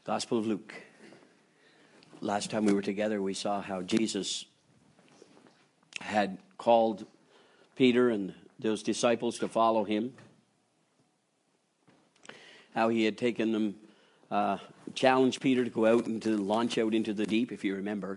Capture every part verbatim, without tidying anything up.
Gospel of Luke. Last time we were together, we saw how Jesus had called Peter and those disciples to follow him. How he had taken them, uh, challenged Peter to go out and to launch out into the deep, if you remember.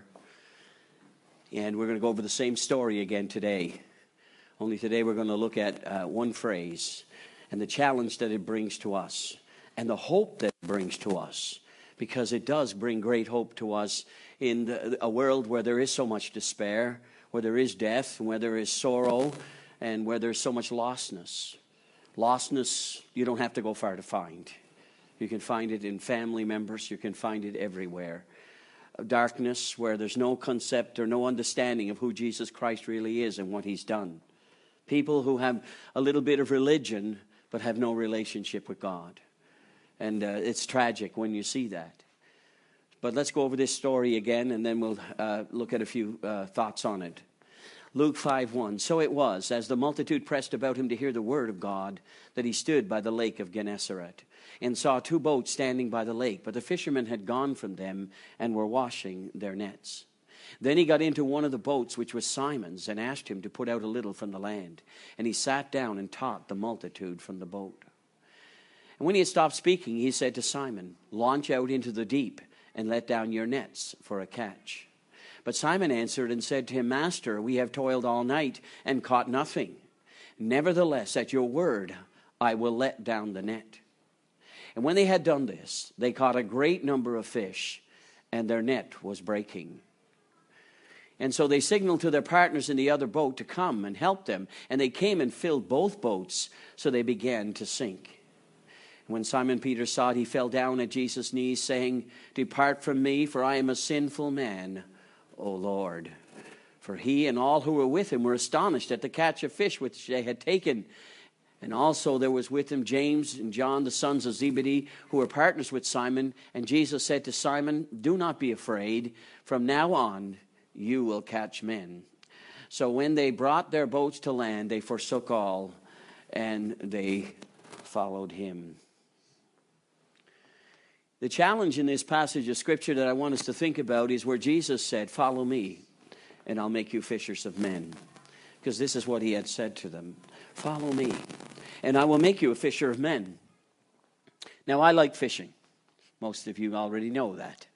And we're going to go over the same story again today. Only today we're going to look at uh, one phrase and the challenge that it brings to us and the hope that it brings to us. Because it does bring great hope to us in the, a world where there is so much despair, where there is death, where there is sorrow, and where there's so much lostness. Lostness, you don't have to go far to find. You can find it in family members. You can find it everywhere. Darkness, where there's no concept or no understanding of who Jesus Christ really is and what he's done. People who have a little bit of religion but have no relationship with God. And uh, it's tragic when you see that. But let's go over this story again, and then we'll uh, look at a few uh, thoughts on it. Luke five one. So it was, as the multitude pressed about him to hear the word of God, that he stood by the lake of Gennesaret, and saw two boats standing by the lake. But the fishermen had gone from them and were washing their nets. Then he got into one of the boats, which was Simon's, and asked him to put out a little from the land. And he sat down and taught the multitude from the boat. And when he had stopped speaking, he said to Simon, "Launch out into the deep and let down your nets for a catch." But Simon answered and said to him, "Master, we have toiled all night and caught nothing. Nevertheless, at your word, I will let down the net." And when they had done this, they caught a great number of fish, and their net was breaking. And so they signaled to their partners in the other boat to come and help them. And they came and filled both boats, so they began to sink. When Simon Peter saw it, he fell down at Jesus' knees, saying, "Depart from me, for I am a sinful man, O Lord." For he and all who were with him were astonished at the catch of fish which they had taken. And also there was with him James and John, the sons of Zebedee, who were partners with Simon. And Jesus said to Simon, "Do not be afraid. From now on you will catch men." So when they brought their boats to land, they forsook all, and they followed him. The challenge in this passage of Scripture that I want us to think about is where Jesus said, "Follow me, and I'll make you fishers of men." Because this is what he had said to them. "Follow me, and I will make you a fisher of men." Now, I like fishing. Most of you already know that.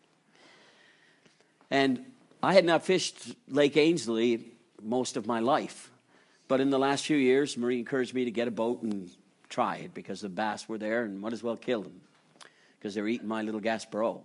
And I had not fished Lake Ainslie most of my life. But in the last few years, Marie encouraged me to get a boat and try it because the bass were there and might as well kill them, because they're eating my little Gasparot.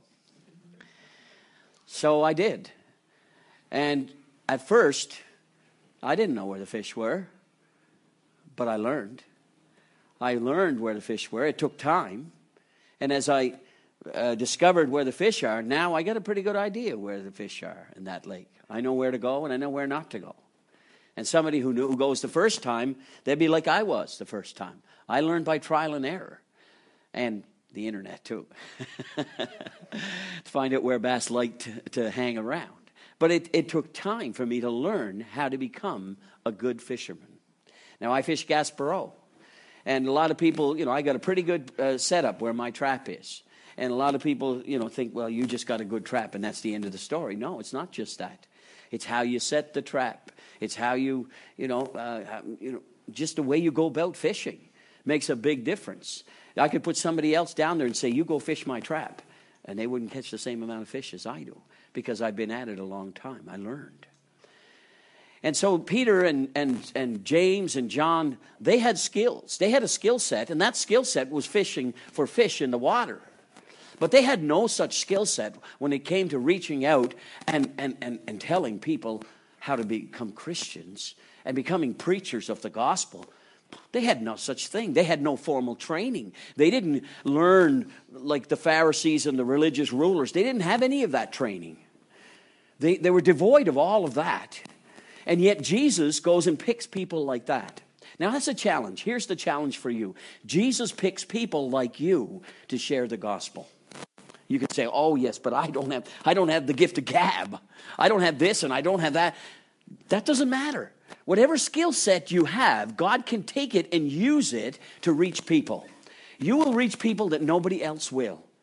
So I did. And at first, I didn't know where the fish were, but I learned. I learned where the fish were. It took time. And as I uh, discovered where the fish are, now I got a pretty good idea where the fish are in that lake. I know where to go and I know where not to go. And somebody who, knew, who goes the first time, they'd be like I was the first time. I learned by trial and error. And the internet too, to find out where bass liked to, to hang around. But it, it took time for me to learn how to become a good fisherman. Now, I fish Gasparot. And a lot of people, you know, I got a pretty good uh, setup where my trap is. And a lot of people, you know, think, well, you just got a good trap and that's the end of the story. No, it's not just that. It's how you set the trap. It's how you, you know, uh, you know, just the way you go about fishing makes a big difference. I could put somebody else down there and say, "You go fish my trap." And they wouldn't catch the same amount of fish as I do because I've been at it a long time. I learned. And so Peter and, and, and James and John, they had skills. They had a skill set, and that skill set was fishing for fish in the water. But they had no such skill set when it came to reaching out and, and, and, and telling people how to become Christians and becoming preachers of the gospel. They had no such thing. They had no formal training. They didn't learn like the Pharisees and the religious rulers. They didn't have any of that training. They, they were devoid of all of that. And yet Jesus goes and picks people like that. Now that's a challenge. Here's the challenge for you. Jesus picks people like you to share the gospel. You could say, "Oh yes, but I don't have I don't have the gift of gab. I don't have this and I don't have that." That doesn't matter. Whatever skill set you have, God can take it and use it to reach people. You will reach people that nobody else will.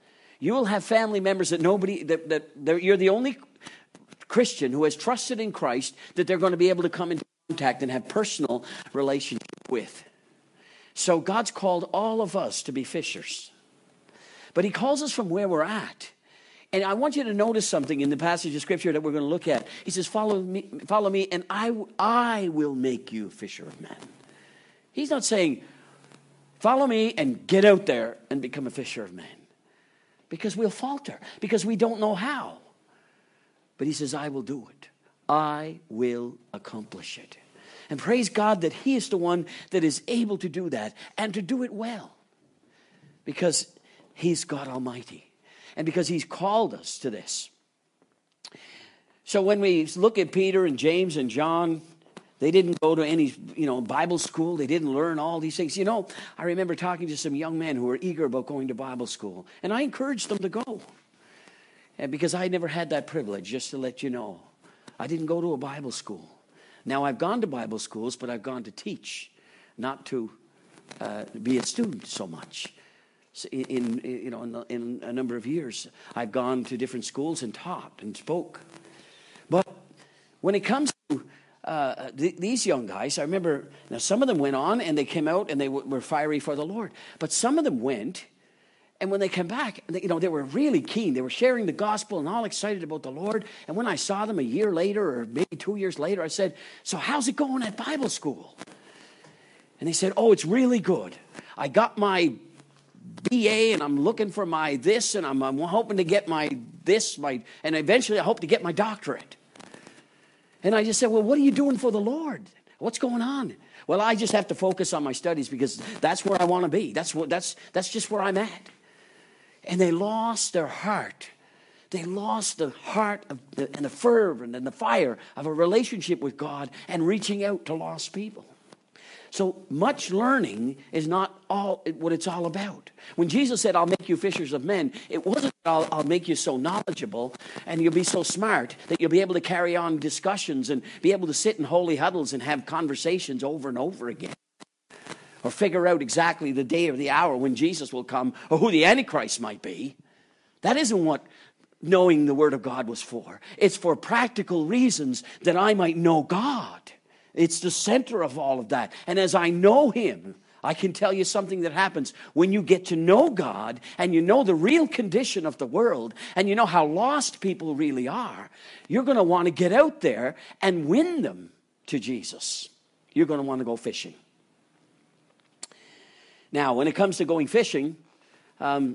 You will have family members that nobody, that, that you're the only Christian who has trusted in Christ that they're going to be able to come into contact and have personal relationship with. So God's called all of us to be fishers. But he calls us from where we're at. And I want you to notice something in the passage of Scripture that we're going to look at. He says, follow me, follow me and I, I will make you a fisher of men. He's not saying, follow me and get out there and become a fisher of men. Because we'll falter. Because we don't know how. But he says, I will do it. I will accomplish it. And praise God that he is the one that is able to do that and to do it well. Because he's God Almighty. And because he's called us to this. So when we look at Peter and James and John, they didn't go to any, you know, Bible school. They didn't learn all these things. You know, I remember talking to some young men who were eager about going to Bible school. And I encouraged them to go. And because I never had that privilege, just to let you know. I didn't go to a Bible school. Now, I've gone to Bible schools, but I've gone to teach, not to uh, be a student so much. In, in you know in, the, in a number of years, I've gone to different schools and taught and spoke. But when it comes to uh, th- these young guys, I remember now some of them went on and they came out and they w- were fiery for the Lord. But some of them went, and when they came back, they, you know, they were really keen. They were sharing the gospel and all excited about the Lord. And when I saw them a year later, or maybe two years later, I said, "So how's it going at Bible school?" And they said, "Oh, it's really good. I got my B A and I'm looking for my this and I'm, I'm hoping to get my this, my and eventually I hope to get my doctorate." And I just said, "Well, what are you doing for the Lord? What's going on?" "Well, I just have to focus on my studies because that's where I want to be. That's what that's that's just where I'm at." And they lost their heart. They lost the heart of the, and the fervor and the fire of a relationship with God and reaching out to lost people. So much learning is not all what it's all about. When Jesus said, "I'll make you fishers of men," it wasn't, I'll, I'll make you so knowledgeable and you'll be so smart that you'll be able to carry on discussions and be able to sit in holy huddles and have conversations over and over again. Or figure out exactly the day or the hour when Jesus will come or who the Antichrist might be. That isn't what knowing the Word of God was for. It's for practical reasons that I might know God. It's the center of all of that. And as I know him, I can tell you something that happens when you get to know God and you know the real condition of the world and you know how lost people really are. You're going to want to get out there and win them to Jesus. You're going to want to go fishing. Now, when it comes to going fishing, um,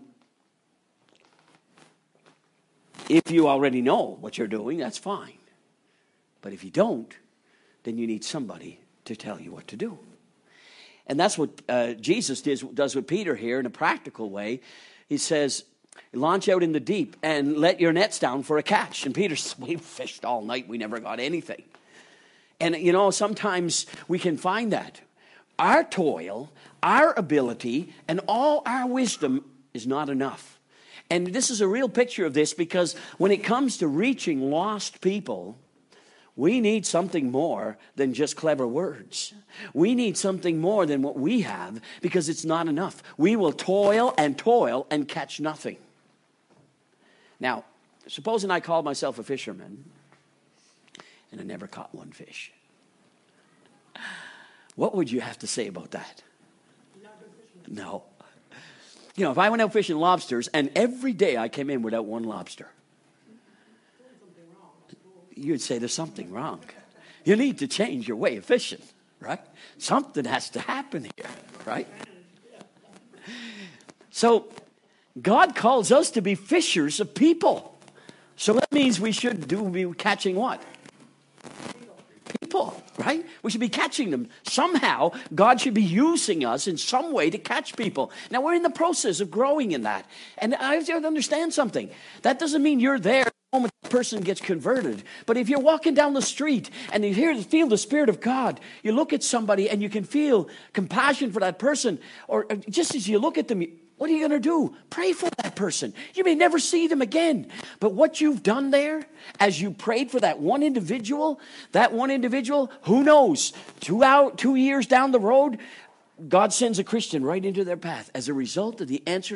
if you already know what you're doing, that's fine. But if you don't, then you need somebody to tell you what to do. And that's what uh, Jesus does, does with Peter here in a practical way. He says, "Launch out in the deep and let your nets down for a catch." And Peter says, "We fished all night. We never got anything." And, you know, sometimes we can find that. Our toil, our ability, and all our wisdom is not enough. And this is a real picture of this because when it comes to reaching lost people, we need something more than just clever words. We need something more than what we have because it's not enough. We will toil and toil and catch nothing. Now, supposing I called myself a fisherman and I never caught one fish. What would you have to say about that? No. You know, if I went out fishing lobsters and every day I came in without one lobster, you'd say there's something wrong. You need to change your way of fishing, right? Something has to happen here, right? So God calls us to be fishers of people. So that means we should do be catching what? People, right? We should be catching them. Somehow, God should be using us in some way to catch people. Now, we're in the process of growing in that. And I have to understand something. That doesn't mean you're there the moment the person gets converted. But if you're walking down the street and you hear, feel the Spirit of God, you look at somebody and you can feel compassion for that person. Or just as you look at them, what are you going to do? Pray for that person. You may never see them again. But what you've done there, as you prayed for that one individual, that one individual, who knows, two out, two years down the road, God sends a Christian right into their path as a result of the answer to that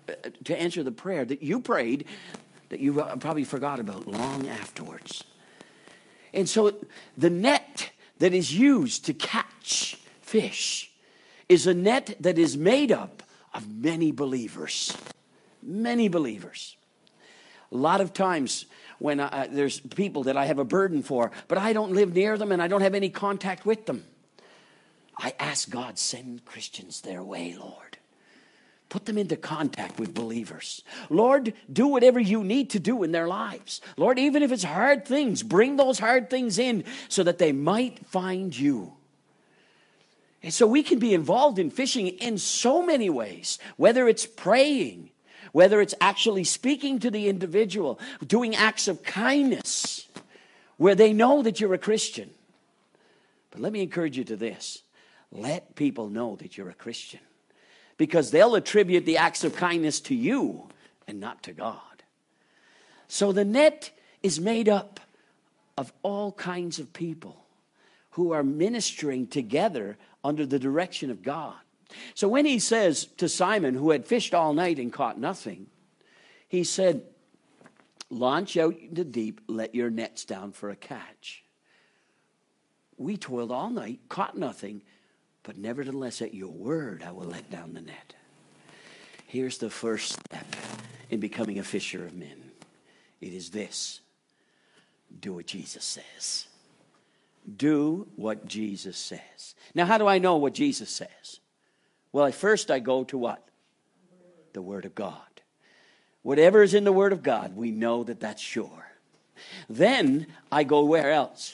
to answer the prayer that you prayed that you probably forgot about long afterwards. And so the net that is used to catch fish is a net that is made up of many believers. Many believers. A lot of times when I, there's people that I have a burden for, but I don't live near them and I don't have any contact with them, I ask God, send Christians their way, Lord. Put them into contact with believers. Lord, do whatever you need to do in their lives. Lord, even if it's hard things, bring those hard things in so that they might find you. And so we can be involved in fishing in so many ways, whether it's praying, whether it's actually speaking to the individual, doing acts of kindness where they know that you're a Christian. But let me encourage you to this. Let people know that you're a Christian, because they'll attribute the acts of kindness to you and not to God. So the net is made up of all kinds of people who are ministering together under the direction of God. So when he says to Simon, who had fished all night and caught nothing, he said, launch out into the deep, let your nets down for a catch. We toiled all night, caught nothing, but nevertheless at your word I will let down the net. Here's the first step in becoming a fisher of men. It is this: do what Jesus says. Do what Jesus says. Now, how do I know what Jesus says? Well, at first I go to what? The Word of God. Whatever is in the Word of God, we know that that's sure. Then I go where else?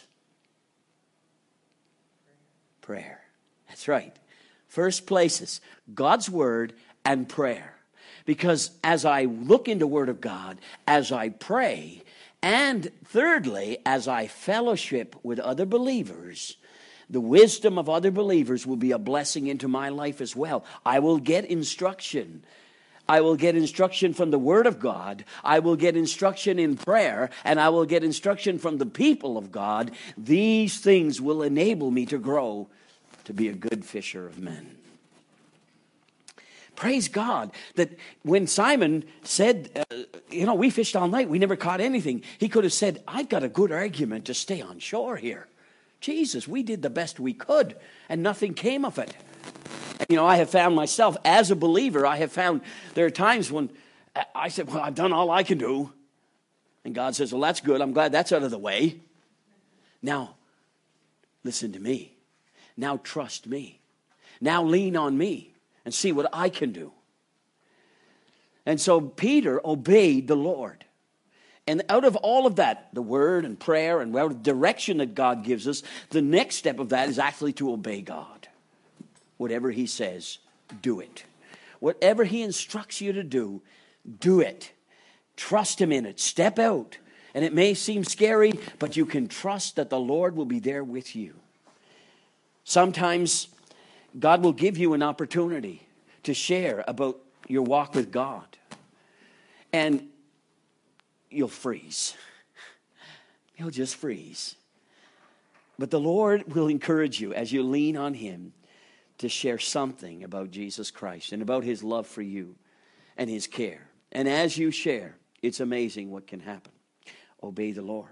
Prayer. That's right. First places, God's Word and prayer. Because as I look into the Word of God, as I pray, and thirdly, as I fellowship with other believers, the wisdom of other believers will be a blessing into my life as well. I will get instruction. I will get instruction from the Word of God. I will get instruction in prayer, and I will get instruction from the people of God. These things will enable me to grow to be a good fisher of men. Praise God that when Simon said, uh, you know, we fished all night, we never caught anything, he could have said, I've got a good argument to stay on shore here. Jesus, we did the best we could, and nothing came of it. And, you know, I have found myself, as a believer, I have found there are times when I said, well, I've done all I can do. And God says, well, that's good. I'm glad that's out of the way. Now, listen to me. Now trust me. Now lean on me and see what I can do. And so Peter obeyed the Lord. And out of all of that, the word and prayer and the direction that God gives us, the next step of that is actually to obey God. Whatever he says, do it. Whatever he instructs you to do, do it. Trust him in it. Step out. And it may seem scary, but you can trust that the Lord will be there with you. Sometimes God will give you an opportunity to share about your walk with God. And you'll freeze. You'll just freeze. But the Lord will encourage you as you lean on him to share something about Jesus Christ and about his love for you and his care. And as you share, it's amazing what can happen. Obey the Lord.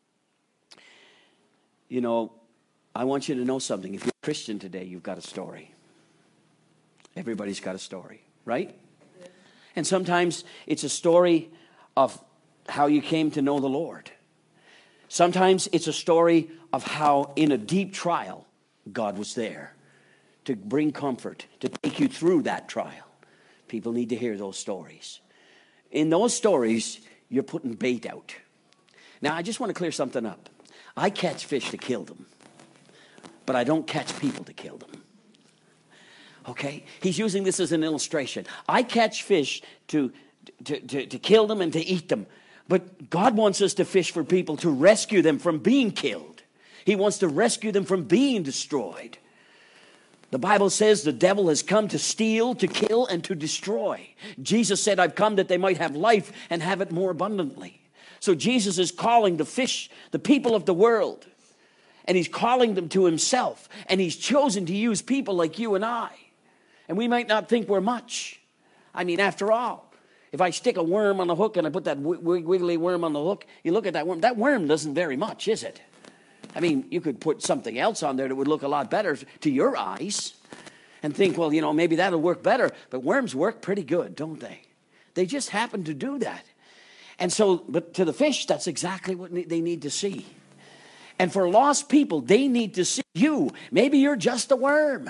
You know, I want you to know something. If you're a Christian today, you've got a story. Everybody's got a story, right? Yeah. And sometimes it's a story of how you came to know the Lord. Sometimes it's a story of how in a deep trial, God was there to bring comfort, to take you through that trial. People need to hear those stories. In those stories, you're putting bait out. Now, I just want to clear something up. I catch fish to kill them, but I don't catch people to kill them. Okay? He's using this as an illustration. I catch fish to, to, to, to kill them and to eat them. But God wants us to fish for people, to rescue them from being killed. He wants to rescue them from being destroyed. The Bible says the devil has come to steal, to kill, and to destroy. Jesus said, I've come that they might have life and have it more abundantly. So Jesus is calling the fish, the people of the world, and he's calling them to himself. And he's chosen to use people like you and I. And we might not think we're much. I mean, after all, If I stick a worm on the hook and I put that wiggly worm on the hook, you look at that worm, that worm doesn't very much, is it? I mean, you could put something else on there that would look a lot better to your eyes and think, well, you know, maybe that'll work better. But worms work pretty good, don't they? They just happen to do that. And so, but to the fish, that's exactly what they need to see. And for lost people, they need to see you. Maybe you're just a worm,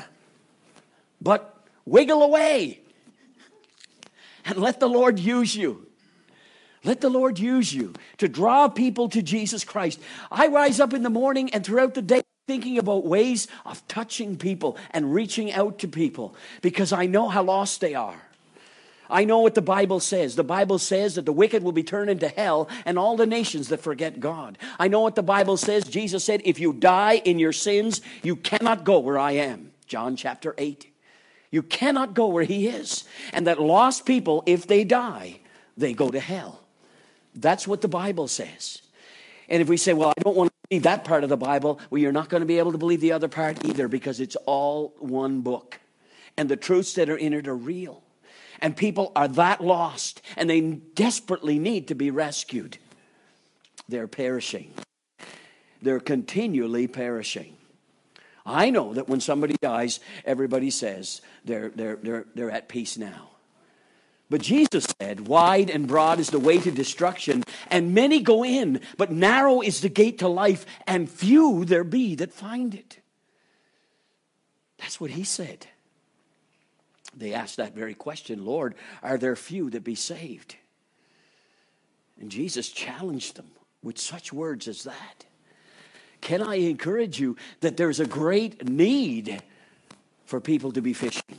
but wiggle away and let the Lord use you. Let the Lord use you to draw people to Jesus Christ. I rise up in the morning and throughout the day thinking about ways of touching people and reaching out to people because I know how lost they are. I know what the Bible says. The Bible says that the wicked will be turned into hell and all the nations that forget God. I know what the Bible says. Jesus said, if you die in your sins, you cannot go where I am. John chapter eight. You cannot go where he is. And that lost people, if they die, they go to hell. That's what the Bible says. And if we say, well, I don't want to believe that part of the Bible, well, you're not going to be able to believe the other part either because it's all one book. And the truths that are in it are real. And people are that lost and they desperately need to be rescued. They're perishing. They're continually perishing. I know that when somebody dies, everybody says they're, they're, they're, they're at peace now. But Jesus said, wide and broad is the way to destruction, and many go in, but narrow is the gate to life, and few there be that find it. That's what he said. They asked that very question, Lord, are there few that be saved? And Jesus challenged them with such words as that. Can I encourage you that there's a great need for people to be fishing?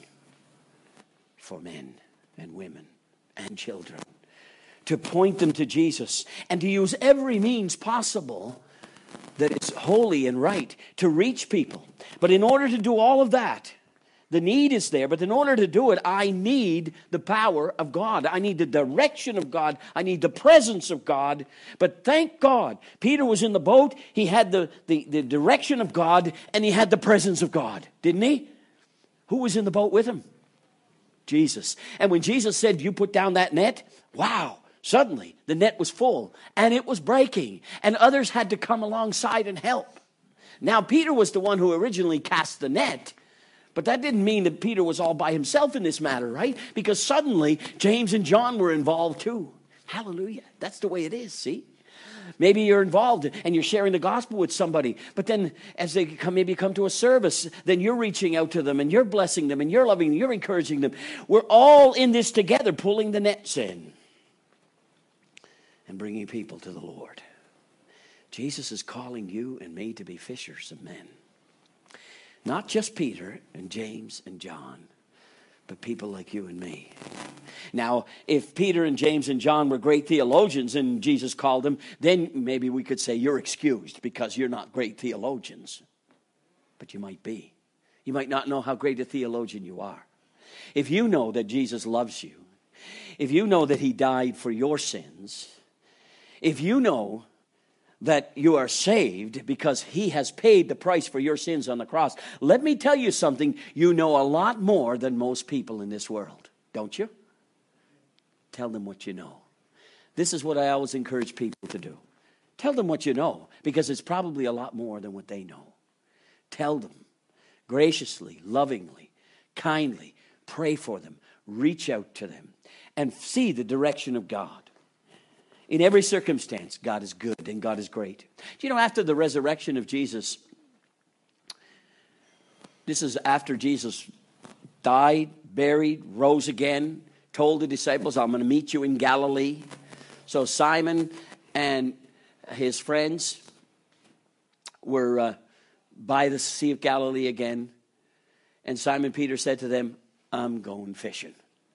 For men and women and children. To point them to Jesus and to use every means possible that is holy and right to reach people. But in order to do all of that, the need is there, but in order to do it, I need the power of God. I need the direction of God. I need the presence of God. But thank God, Peter was in the boat. He had the, the, the direction of God, and he had the presence of God, didn't he? Who was in the boat with him? Jesus. And when Jesus said, you put down that net, wow, suddenly the net was full, and it was breaking, and others had to come alongside and help. Now, Peter was the one who originally cast the net, but that didn't mean that Peter was all by himself in this matter, right? Because suddenly James and John were involved too. Hallelujah. That's the way it is, see? Maybe you're involved and you're sharing the gospel with somebody, but then as they come, maybe come to a service, then you're reaching out to them and you're blessing them and you're loving them, you're encouraging them. We're all in this together, pulling the nets in and bringing people to the Lord. Jesus is calling you and me to be fishers of men. Not just Peter and James and John, but people like you and me. Now, if Peter and James and John were great theologians and Jesus called them, then maybe we could say you're excused because you're not great theologians. But you might be. You might not know how great a theologian you are. If you know that Jesus loves you, if you know that he died for your sins, if you know that you are saved because he has paid the price for your sins on the cross, let me tell you something. You know a lot more than most people in this world, don't you? Tell them what you know. This is what I always encourage people to do. Tell them what you know, because it's probably a lot more than what they know. Tell them graciously, lovingly, kindly. Pray for them. Reach out to them and see the direction of God. In every circumstance, God is good and God is great. Do you know, after the resurrection of Jesus, this is after Jesus died, buried, rose again, told the disciples, I'm going to meet you in Galilee. So Simon and his friends were uh, by the Sea of Galilee again. And Simon Peter said to them, I'm going fishing.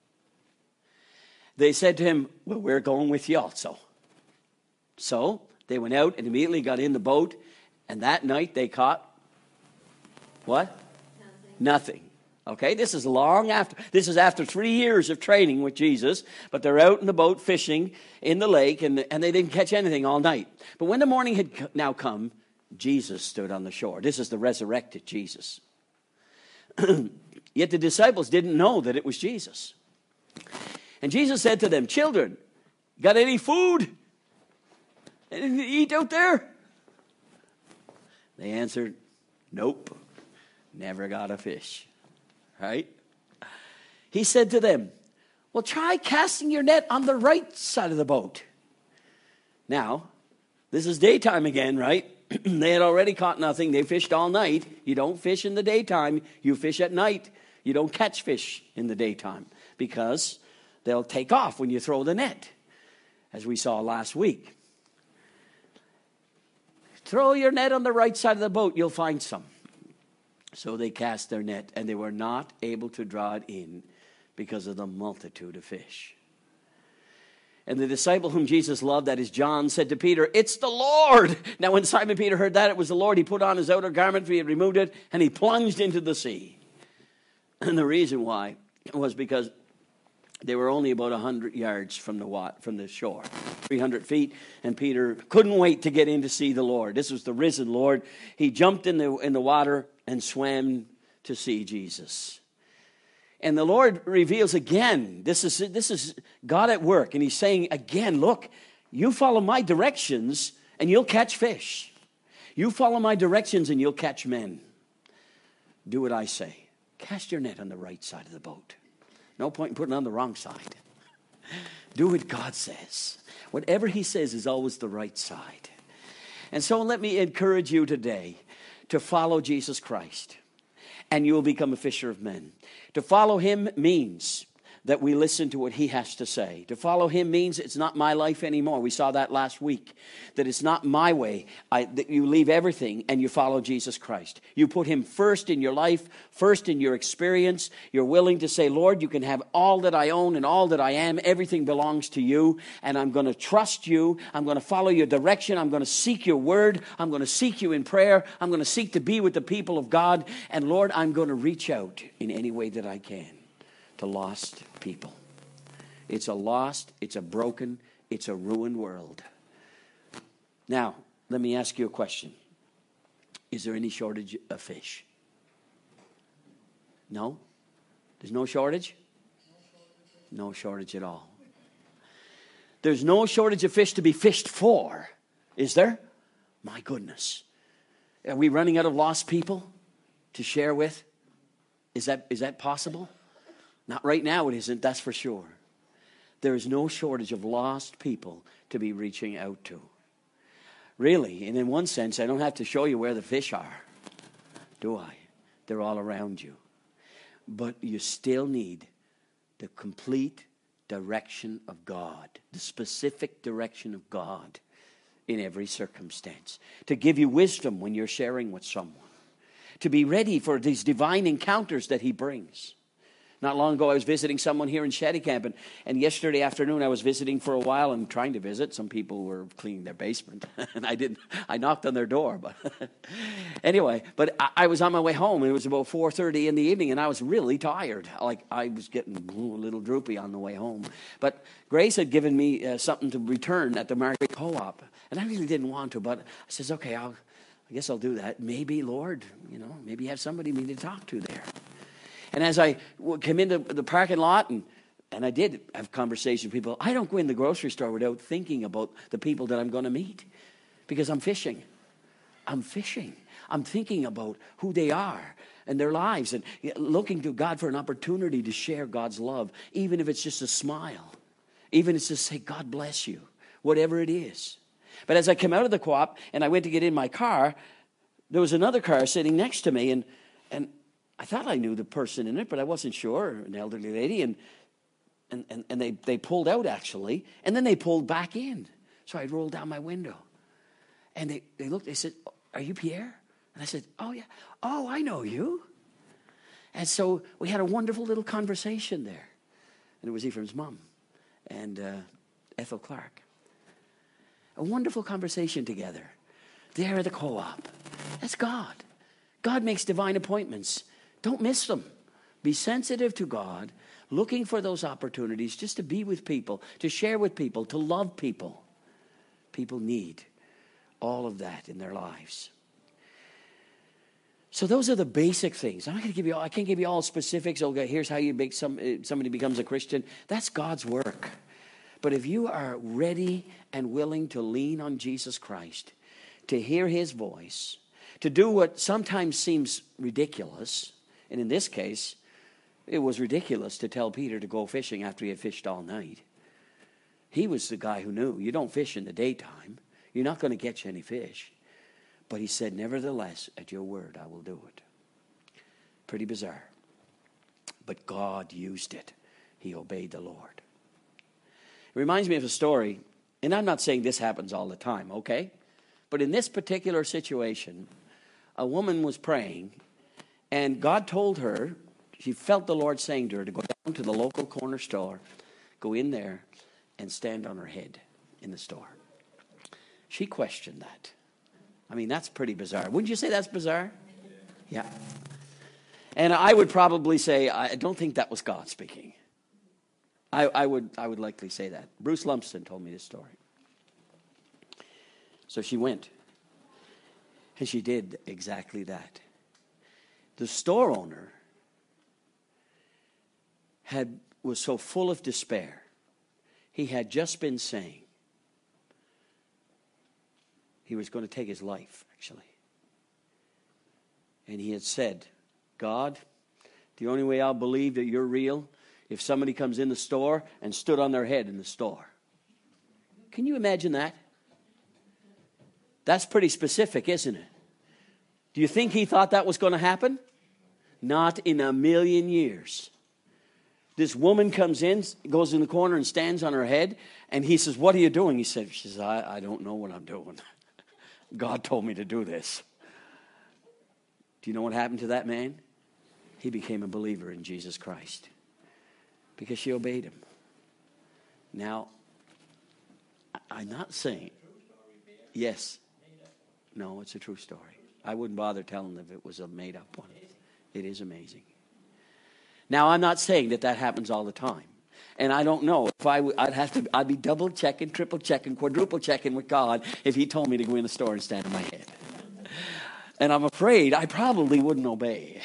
They said to him, well, we're going with you also. So they went out and immediately got in the boat. And that night they caught what? Nothing. Nothing. Okay, this is long after. This is after three years of training with Jesus. But they're out in the boat fishing in the lake. And, and they didn't catch anything all night. But when the morning had now come, Jesus stood on the shore. This is the resurrected Jesus. Yet the disciples didn't know that it was Jesus. And Jesus said to them, children, got any food? Anything to eat out there? They answered, nope, never got a fish. Right? He said to them, well, try casting your net on the right side of the boat. Now, this is daytime again, right? They had already caught nothing. They fished all night. You don't fish in the daytime. You fish at night. You don't catch fish in the daytime because they'll take off when you throw the net, as we saw last week. Throw your net on the right side of the boat. You'll find some. So they cast their net, and they were not able to draw it in because of the multitude of fish. And the disciple whom Jesus loved, that is John, said to Peter, it's the Lord. Now when Simon Peter heard that it was the Lord, he put on his outer garment, for he had removed it, and he plunged into the sea. And the reason why was because they were only about one hundred yards from the wa- from the shore, three hundred feet, and Peter couldn't wait to get in to see the Lord. This was the risen Lord. He jumped in the in the water and swam to see Jesus. And the Lord reveals again, this is, this is God at work. And he's saying again, look, you follow my directions and you'll catch fish. You follow my directions and you'll catch men. Do what I say. Cast your net on the right side of the boat. No point in putting it on the wrong side. Do what God says. Whatever he says is always the right side. And so let me encourage you today to follow Jesus Christ, and you will become a fisher of men. To follow him means that we listen to what he has to say. To follow him means it's not my life anymore. We saw that last week, that it's not my way. I, that you leave everything and you follow Jesus Christ. You put him first in your life, first in your experience. You're willing to say, Lord, you can have all that I own and all that I am. Everything belongs to you, and I'm going to trust you. I'm going to follow your direction. I'm going to seek your word. I'm going to seek you in prayer. I'm going to seek to be with the people of God. And Lord, I'm going to reach out in any way that I can to lost people. It's a lost, it's a broken, it's a ruined world. Now, let me ask you a question. Is there any shortage of fish? No? There's no shortage? No shortage at all. There's no shortage of fish to be fished for, is there? My goodness. Are we running out of lost people to share with? Is that is that possible? Not right now it isn't, that's for sure. There is no shortage of lost people to be reaching out to. Really, and in one sense, I don't have to show you where the fish are, do I? They're all around you. But you still need the complete direction of God, the specific direction of God in every circumstance, to give you wisdom when you're sharing with someone, to be ready for these divine encounters that he brings. Not long ago, I was visiting someone here in Shantycamp, and, and yesterday afternoon, I was visiting for a while and trying to visit. Some people were cleaning their basement, and I didn't. I knocked on their door, but anyway. But I, I was on my way home, and it was about four thirty in the evening, and I was really tired. Like I was getting a little droopy on the way home. But Grace had given me uh, something to return at the Market Co-op, and I really didn't want to. But I says, okay, I'll, I guess I'll do that. Maybe, Lord, you know, maybe you have somebody me to talk to there. And as I came into the parking lot, and, and I did have conversations with people, I don't go in the grocery store without thinking about the people that I'm going to meet, because I'm fishing. I'm fishing. I'm thinking about who they are and their lives, and looking to God for an opportunity to share God's love, even if it's just a smile, even if it's just say, God bless you, whatever it is. But as I came out of the co-op and I went to get in my car, there was another car sitting next to me, and and I thought I knew the person in it, but I wasn't sure, an elderly lady, and and, and, and they, they pulled out, actually, and then they pulled back in. So I rolled down my window, and they, they looked, they said, are you Pierre? And I said, oh, yeah. Oh, I know you. And so we had a wonderful little conversation there. And it was Ephraim's mom and uh, Ethel Clark. A wonderful conversation together there at the co-op. That's God. God makes divine appointments. Don't miss them. Be sensitive to God, looking for those opportunities just to be with people, to share with people, to love people. People need all of that in their lives. So those are the basic things. I'm not going to give you all, I can't give you all specifics. Okay, here's how you make some somebody becomes a Christian. That's God's work. But if you are ready and willing to lean on Jesus Christ, to hear his voice, to do what sometimes seems ridiculous, and in this case, it was ridiculous to tell Peter to go fishing after he had fished all night. He was the guy who knew you don't fish in the daytime. You're not going to catch any fish. But he said, nevertheless, at your word, I will do it. Pretty bizarre. But God used it. He obeyed the Lord. It reminds me of a story, and I'm not saying this happens all the time, okay? But in this particular situation, a woman was praying, and God told her, she felt the Lord saying to her to go down to the local corner store, go in there, and stand on her head in the store. She questioned that. I mean, that's pretty bizarre. Wouldn't you say that's bizarre? Yeah. And I would probably say, I don't think that was God speaking. I, I would I would likely say that. Bruce Lumsden told me this story. So she went. And she did exactly that. The store owner had was so full of despair. He had just been saying he was going to take his life, actually. And he had said, God, the only way I'll believe that you're real, if somebody comes in the store and stood on their head in the store. Can you imagine that? That's pretty specific, isn't it? Do you think he thought that was going to happen? Not in a million years. This woman comes in, goes in the corner and stands on her head, and he says, what are you doing? He said, she says, I, I don't know what I'm doing. God told me to do this. Do you know what happened to that man? He became a believer in Jesus Christ because she obeyed him. Now, I'm not saying, yes, no, it's a true story. I wouldn't bother telling them if it was a made-up one. It is amazing. Now, I'm not saying that that happens all the time. And I don't know if I would, I'd have to, I'd be double checking, triple checking, quadruple checking with God if he told me to go in the store and stand on my head. And I'm afraid I probably wouldn't obey.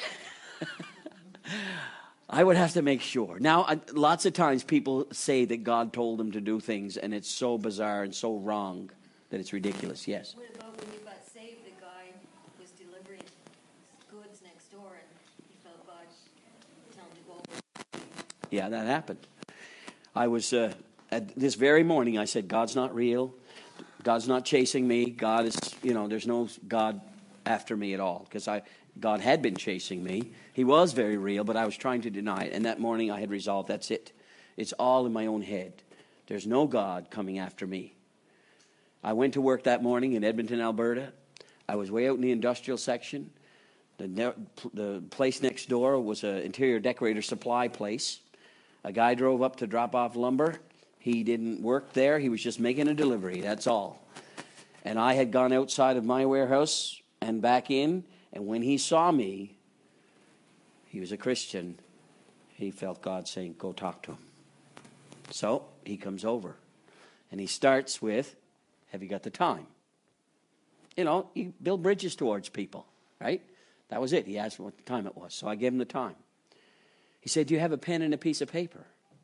I would have to make sure. Now, I, lots of times people say that God told them to do things and it's so bizarre and so wrong that it's ridiculous. Yes? What about when you got saved, the guy was delivering goods next door and he felt God tell him to go over? Yeah, that happened. I was, uh, at this very morning, I said, God's not real. God's not chasing me. God is, you know, there's no God after me at all. Because I, God had been chasing me. He was very real, but I was trying to deny it. And that morning I had resolved, that's it. It's all in my own head. There's no God coming after me. I went to work that morning in Edmonton, Alberta. I was way out in the industrial section. The, ne- the place next door was an interior decorator supply place. A guy drove up to drop off lumber. He didn't work there. He was just making a delivery. That's all. And I had gone outside of my warehouse and back in. And when he saw me, he was a Christian. He felt God saying, go talk to him. So he comes over. And he starts with, have you got the time? You know, you build bridges towards people, right? That was it. He asked me what time it was. So I gave him the time. He said, do you have a pen and a piece of paper?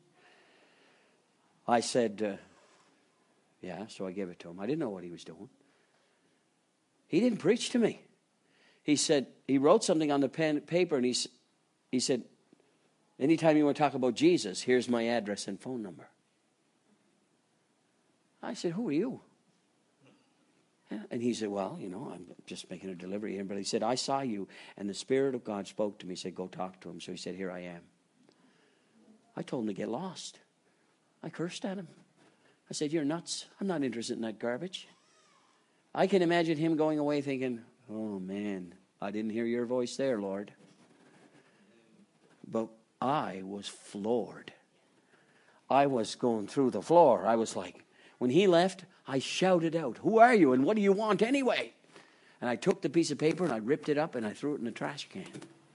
I said, uh, yeah, so I gave it to him. I didn't know what he was doing. He didn't preach to me. He said, he wrote something on the pen paper, and he, he said, anytime you want to talk about Jesus, here's my address and phone number. I said, who are you? Yeah. And he said, well, you know, I'm just making a delivery here. But he said, I saw you, and the Spirit of God spoke to me. He said, go talk to him. So he said, here I am. I told him to get lost. I cursed at him. I said, you're nuts. I'm not interested in that garbage. I can imagine him going away thinking, oh, man, I didn't hear your voice there, Lord. But I was floored. I was going through the floor. I was like, when he left, I shouted out, who are you and what do you want anyway? And I took the piece of paper and I ripped it up and I threw it in the trash can.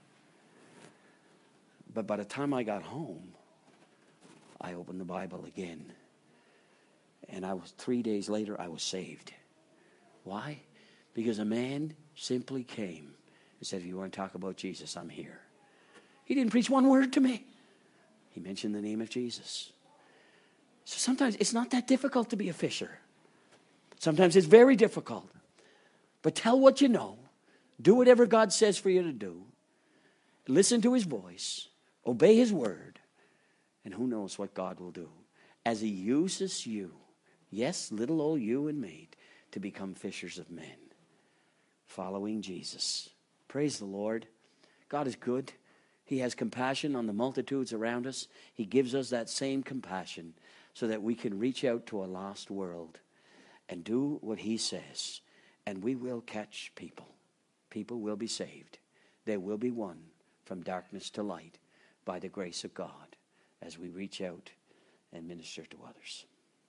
But by the time I got home, I opened the Bible again. And I was three days later, I was saved. Why? Because a man simply came He said, if you want to talk about Jesus, I'm here. He didn't preach one word to me. He mentioned the name of Jesus. So sometimes it's not that difficult to be a fisher. Sometimes it's very difficult. But tell what you know. Do whatever God says for you to do. Listen to his voice. Obey his word. And who knows what God will do as he uses you, yes, little old you and me, to become fishers of men. Following Jesus. Praise the Lord. God is good. He has compassion on the multitudes around us. He gives us that same compassion so that we can reach out to a lost world and do what he says. And we will catch people. People will be saved. They will be won from darkness to light by the grace of God as we reach out and minister to others.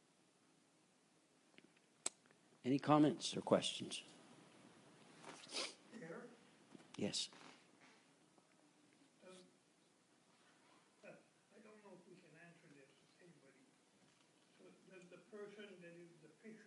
Any comments or questions? Peter? Yes. Um, uh, I don't know if we can answer this, anybody. So does the person that is the fisher,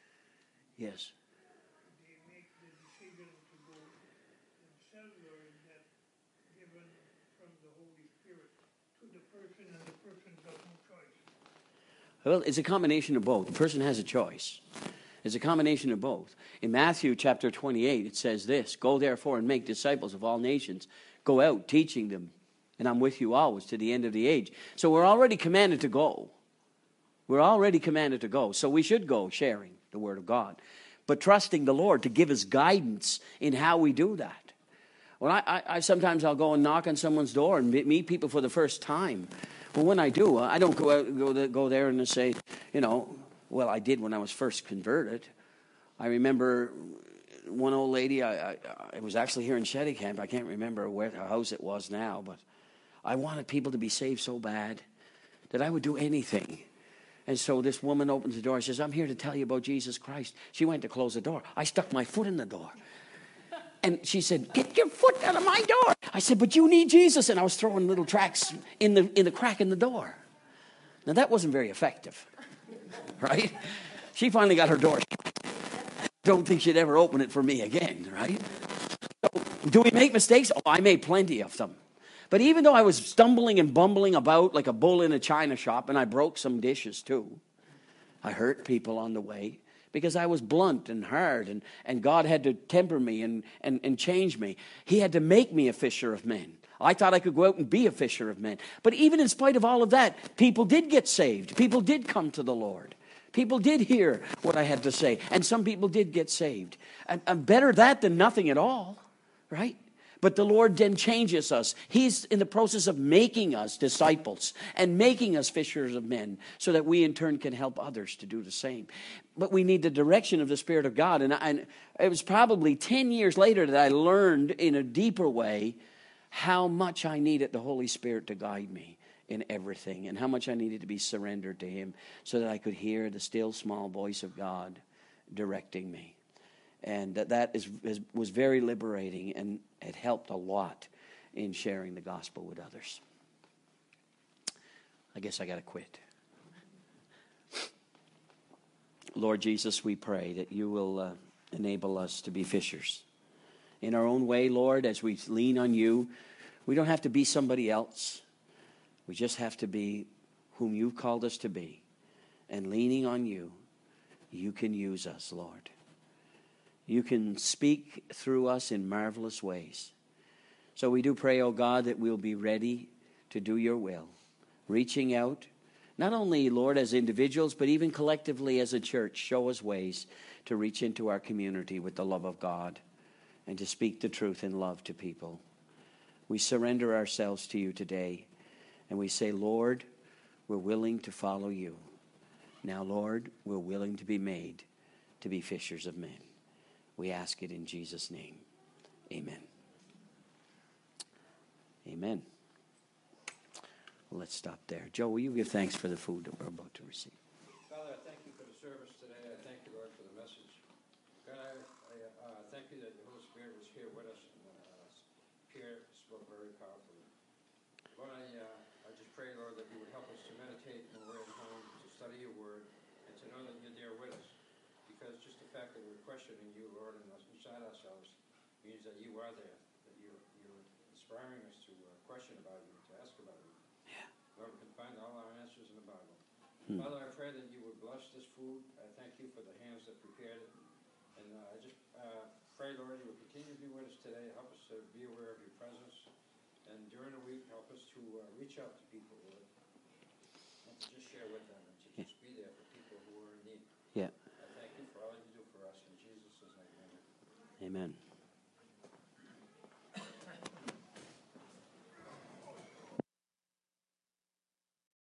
Yes. they make the decision to go themselves, or is that given from the Holy Spirit to the person and the person has no choice? Well, it's a combination of both. The person has a choice. It's a combination of both. In Matthew chapter twenty-eight, it says this, go therefore and make disciples of all nations. Go out teaching them, and I'm with you always to the end of the age. So we're already commanded to go. We're already commanded to go. So we should go sharing the word of God. But trusting the Lord to give us guidance in how we do that. Well, I, I, I sometimes I'll go and knock on someone's door and meet people for the first time. Well, when I do, I don't go out, go, there, go there and say, you know, well, I did when I was first converted. I remember one old lady, I, I, I was actually here in Shettycamp. I can't remember where her house it was now, but I wanted people to be saved so bad that I would do anything. And so this woman opens the door and says, I'm here to tell you about Jesus Christ. She went to close the door. I stuck my foot in the door. And she said, get your foot out of my door. I said, but you need Jesus. And I was throwing little tracts in the in the crack in the door. Now, that wasn't very effective, right? She finally got her door shut. Don't think she'd ever open it for me again, right? So, do we make mistakes? Oh, I made plenty of them. But even though I was stumbling and bumbling about like a bull in a china shop, and I broke some dishes too, I hurt people on the way because I was blunt and hard, and, and God had to temper me and, and, and change me. He had to make me a fisher of men. I thought I could go out and be a fisher of men. But even in spite of all of that, people did get saved. People did come to the Lord. People did hear what I had to say. And some people did get saved. And, and better that than nothing at all, right? But the Lord then changes us. He's in the process of making us disciples and making us fishers of men so that we in turn can help others to do the same. But we need the direction of the Spirit of God. And, I, and it was probably ten years later that I learned in a deeper way how much I needed the Holy Spirit to guide me in everything, and how much I needed to be surrendered to him so that I could hear the still small voice of God directing me. And that, that is, is, was very liberating, and it helped a lot in sharing the gospel with others. I guess I got to quit. Lord Jesus, we pray that you will uh, enable us to be fishers. In our own way, Lord, as we lean on you, we don't have to be somebody else. We just have to be whom you've called us to be. And leaning on you, you can use us, Lord. You can speak through us in marvelous ways. So we do pray, oh God, that we'll be ready to do your will. Reaching out, not only, Lord, as individuals, but even collectively as a church. Show us ways to reach into our community with the love of God and to speak the truth in love to people. We surrender ourselves to you today. And we say, Lord, we're willing to follow you. Now, Lord, we're willing to be made to be fishers of men. We ask it in Jesus' name. Amen. Amen. Well, let's stop there. Joe, will you give thanks for the food that we're about to receive? Father, I thank you for the service today. I thank you, Lord, for the message. God, I, I uh, thank you that the Holy Spirit was here with us, and uh, Pierre spoke very powerfully. Lord, I, uh, I just pray, Lord, that you would help us to meditate when we're at home, to study your word, and to know that you're there with us. Because just the fact that we're questioning you, Lord, and us inside ourselves means that you are there. inspiring us to uh, question about you, to ask about you. Yeah. Lord, we can find all our answers in the Bible. Hmm. Father, I pray that you would bless this food. I thank you for the hands that prepared it. And uh, I just uh, pray, Lord, you will continue to be with us today. Help us to be aware of your presence. And during the week, help us to uh, reach out to people, Lord, and to just share with them and to just be there for people who are in need. Yeah. I thank you for all you do for us. In Jesus' name, amen. Amen.